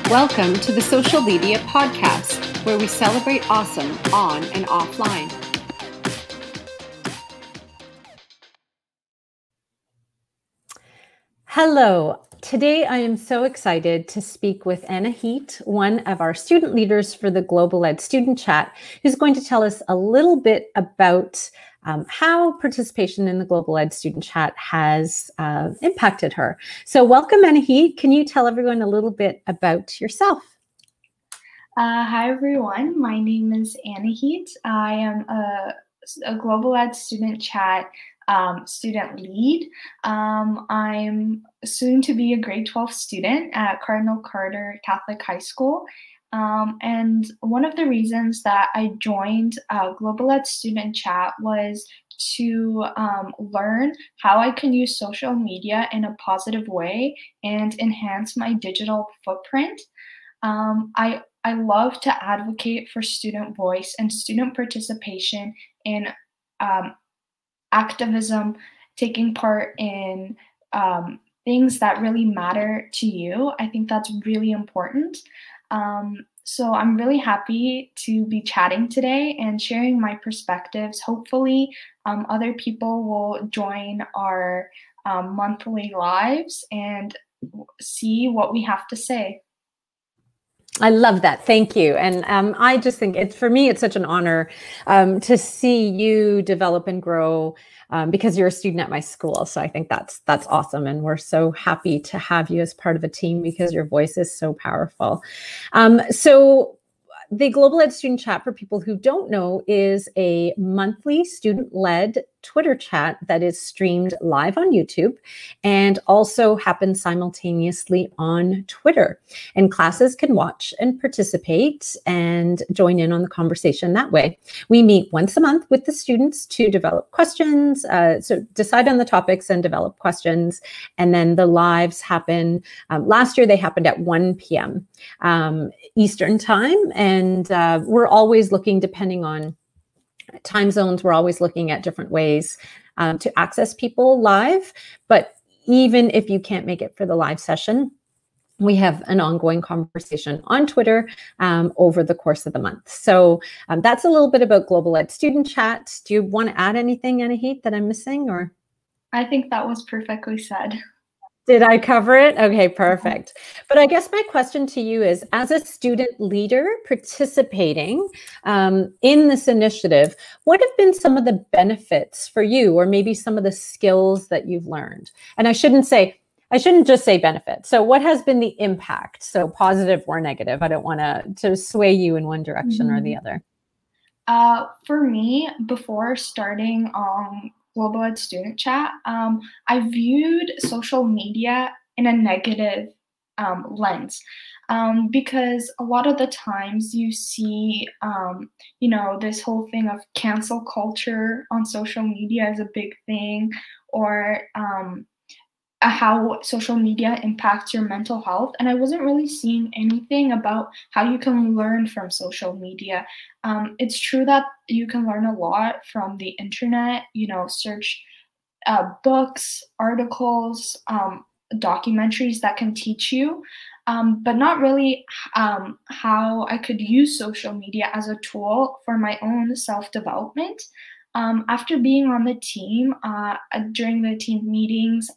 Welcome to the Social Media Podcast, where we celebrate awesome on and offline. Hello. Today I am so excited to speak with Anna Heat, one of our student leaders for the Global Ed Student Chat, who's going to tell us a little bit about how participation in the Global Ed Student Chat has impacted her. So welcome, Anna Heat. Can you tell everyone a little bit about yourself? Hi, everyone. My name is Anna Heat. I am a Global Ed Student Chat student lead. I'm soon to be a grade 12 student at Cardinal Carter Catholic High School. And one of the reasons that I joined Global Ed Student Chat was to learn how I can use social media in a positive way and enhance my digital footprint. I love to advocate for student voice and student participation in activism, taking part in things that really matter to you. I think that's really important. So I'm really happy to be chatting today and sharing my perspectives. Hopefully, other people will join our monthly lives and see what we have to say. I love that. Thank you. And I just think for me, it's such an honor to see you develop and grow because you're a student at my school. So I think that's awesome. And we're so happy to have you as part of a team because your voice is so powerful. So the Global Ed Student Chat, for people who don't know, is a monthly student-led Twitter chat that is streamed live on YouTube and also happens simultaneously on Twitter. And classes can watch and participate and join in on the conversation that way. We meet once a month with the students to develop questions, so decide on the topics and develop questions. And then the lives happen, last year they happened at 1 p.m. Eastern time. And we're always looking, depending on time zones, we're always looking at different ways to access people live. But even if you can't make it for the live session, we have an ongoing conversation on Twitter over the course of the month. So that's a little bit about Global Ed Student Chat. Do you want to add anything, Anna Heat, that I'm missing? Or I think that was perfectly said. Did I cover it? Okay, perfect. But I guess my question to you is, as a student leader participating in this initiative, what have been some of the benefits for you, or maybe some of the skills that you've learned? And I shouldn't just say benefit. So what has been the impact? So positive or negative? I don't want to sway you in one direction or the other. For me, before starting Global Ed Student Chat, I viewed social media in a negative lens because a lot of the times you see, this whole thing of cancel culture on social media is a big thing, or how social media impacts your mental health. And I wasn't really seeing anything about how you can learn from social media. It's true that you can learn a lot from the internet, search books, articles, documentaries that can teach you, but not really how I could use social media as a tool for my own self-development. After being on the team, during the team meetings,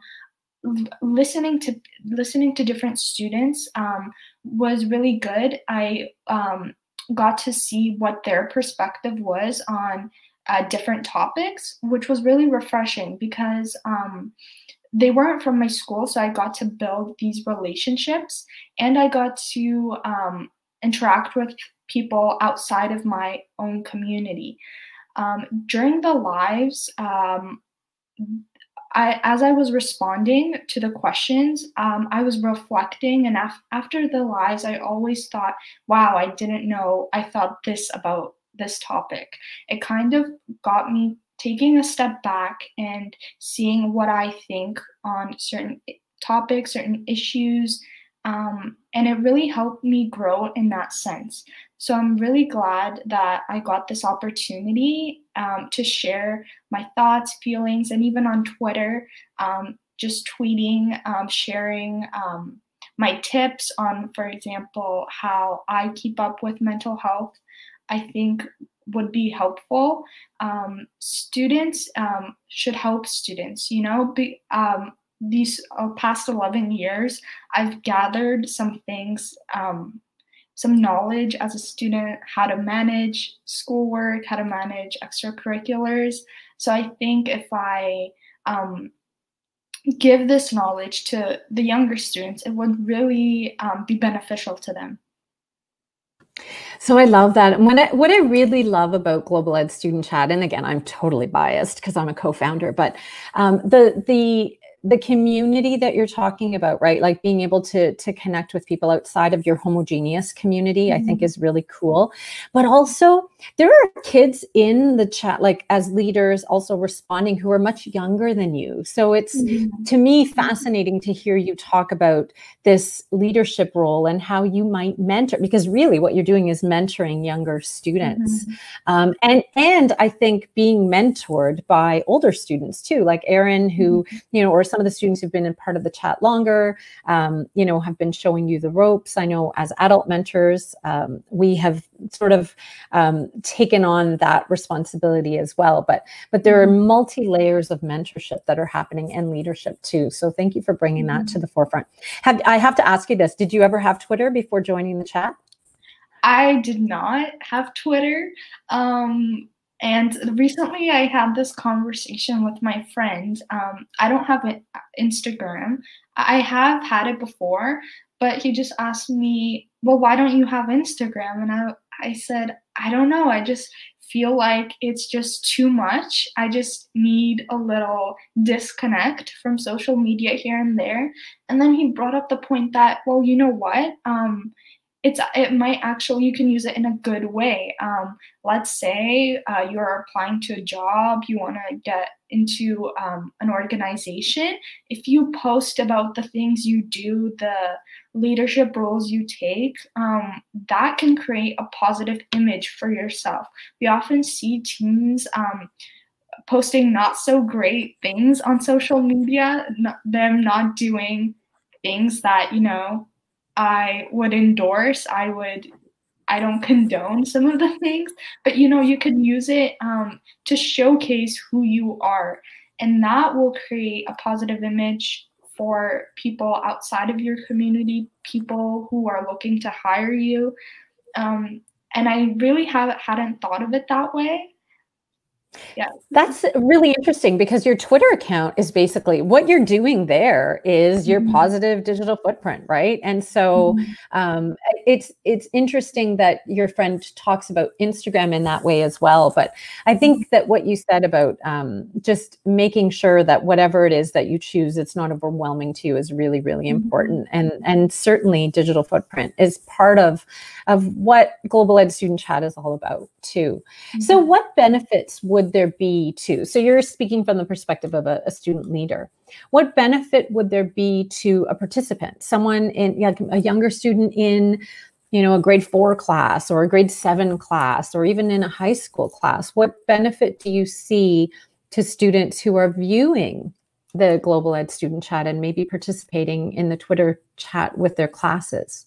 listening to different students was really good. I got to see what their perspective was on different topics, which was really refreshing because they weren't from my school, so I got to build these relationships and I got to interact with people outside of my own community. During the lives, as I was responding to the questions, I was reflecting, and after the lives, I always thought, wow, I didn't know I thought this about this topic. It kind of got me taking a step back and seeing what I think on certain topics, certain issues, and it really helped me grow in that sense. So I'm really glad that I got this opportunity to share my thoughts, feelings, and even on Twitter, just tweeting, sharing my tips on, for example, how I keep up with mental health, I think would be helpful. Students should help students, you know, these past 11 years, I've gathered some things, some knowledge as a student, how to manage schoolwork, how to manage extracurriculars. So I think if I give this knowledge to the younger students, it would really be beneficial to them. So I love that. And what I really love about Global Ed Student Chat, and again, I'm totally biased because I'm a co-founder, but the community that you're talking about, right? Like being able to connect with people outside of your homogeneous community, I think is really cool. But also there are kids in the chat, like as leaders also responding who are much younger than you. So it's to me fascinating to hear you talk about this leadership role and how you might mentor, because really what you're doing is mentoring younger students. And I think being mentored by older students too, like Erin, who, you know, or some of the students who've been in part of the chat longer, you know, have been showing you the ropes. I know as adult mentors, we have sort of taken on that responsibility as well. But there are multi-layers of mentorship that are happening and leadership too. So thank you for bringing that to the forefront. I have to ask you this. Did you ever have Twitter before joining the chat? I did not have Twitter. And recently I had this conversation with my friend. I don't have an Instagram. I have had it before, but he just asked me, well, why don't you have Instagram? And I said, I don't know. I just feel like it's just too much. I just need a little disconnect from social media here and there. And then he brought up the point that, well, you know what? It might actually, you can use it in a good way. Let's say you're applying to a job, you want to get into an organization. If you post about the things you do, the leadership roles you take, that can create a positive image for yourself. We often see teens posting not so great things on social media, them not doing things that, you know, I would endorse. I don't condone some of the things, but you know, you can use it to showcase who you are, and that will create a positive image for people outside of your community, people who are looking to hire you. And I really hadn't thought of it that way. Yeah. That's really interesting because your Twitter account is basically what you're doing there is your positive digital footprint, right? And so it's interesting that your friend talks about Instagram in that way as well. But I think that what you said about just making sure that whatever it is that you choose, it's not overwhelming to you is really, really important. And certainly digital footprint is part of what Global Ed Student Chat is all about too. So what benefits would there be too? So you're speaking from the perspective of a student leader. What benefit would there be to a participant, someone in, like a younger student in, you know, a grade 4 class or a grade 7 class, or even in a high school class? What benefit do you see to students who are viewing the Global Ed Student Chat and maybe participating in the Twitter chat with their classes?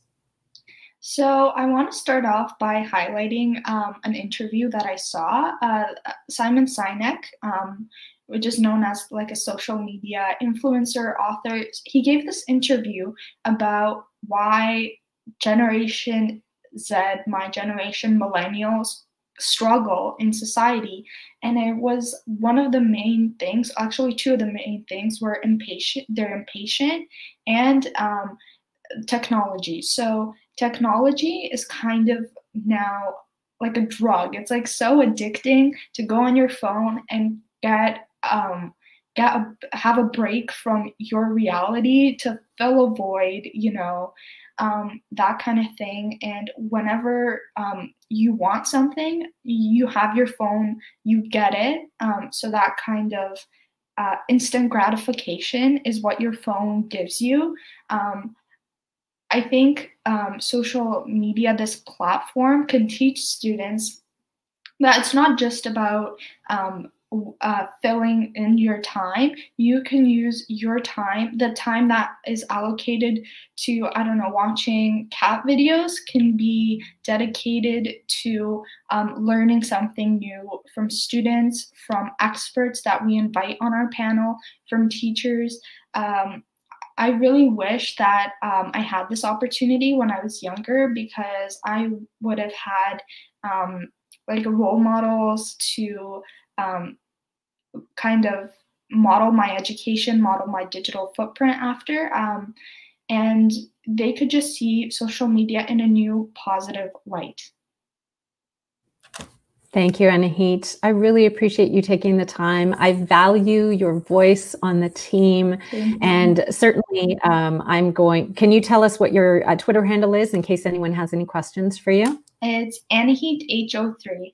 So I want to start off by highlighting an interview that I saw. Simon Sinek, which is known as like a social media influencer, author, he gave this interview about why Generation Z, my generation, millennials, struggle in society. And it was one of the main things, actually two of the main things were they're impatient and technology. So technology is kind of now like a drug. It's like so addicting to go on your phone and have a break from your reality to fill a void, you know, that kind of thing. And whenever you want something, you have your phone, you get it. So that kind of instant gratification is what your phone gives you. I think social media, this platform, can teach students that it's not just about filling in your time. You can use your time, the time that is allocated to, I don't know, watching cat videos can be dedicated to learning something new from students, from experts that we invite on our panel, from teachers. I really wish that I had this opportunity when I was younger, because I would have had like role models to kind of model my education, model my digital footprint after. And they could just see social media in a new positive light. Thank you, Anahit. I really appreciate you taking the time. I value your voice on the team. And certainly can you tell us what your Twitter handle is in case anyone has any questions for you? It's Anahit H03.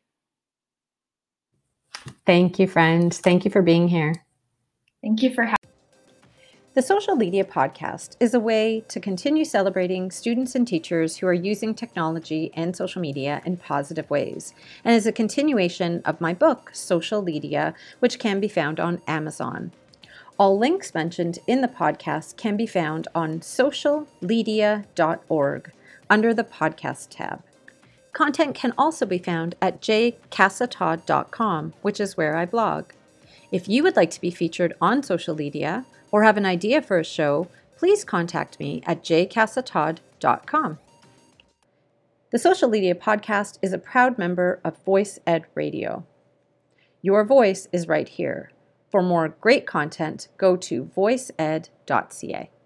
Thank you, friend. Thank you for being here. Thank you for having me. The Social Lydia podcast is a way to continue celebrating students and teachers who are using technology and social media in positive ways, and is a continuation of my book, Social Lydia, which can be found on Amazon. All links mentioned in the podcast can be found on sociallydia.org under the podcast tab. Content can also be found at jcasatodd.com, which is where I blog. If you would like to be featured on Social Lydia or have an idea for a show, please contact me at jcasatodd.com. The Social Lydia podcast is a proud member of Voice Ed Radio. Your voice is right here. For more great content, go to voiceed.ca.